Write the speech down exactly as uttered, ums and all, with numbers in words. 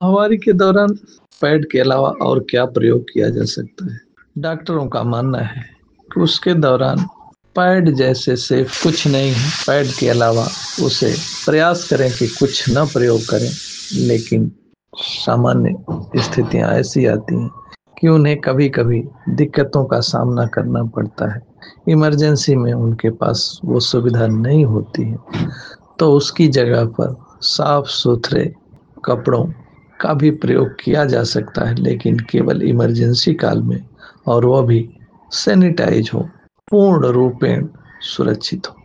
महामारी के दौरान पैड के अलावा और क्या प्रयोग किया जा सकता है? डॉक्टरों का मानना है कि उसके दौरान पैड जैसे सेफ कुछ नहीं है। पैड के अलावा उसे प्रयास करें कि कुछ न प्रयोग करें, लेकिन सामान्य स्थितियां ऐसी आती हैं कि उन्हें कभी-कभी दिक्कतों का सामना करना पड़ता है। इमरजेंसी में उनके पास वो सुविधा नहीं होती है, तो उसकी जगह पर साफ-सुथरे कपड़ों का भी प्रयोग किया जा सकता है, लेकिन केवल इमरजेंसी काल में, और वह भी सैनिटाइज हो, पूर्ण रूपेण सुरक्षित हो।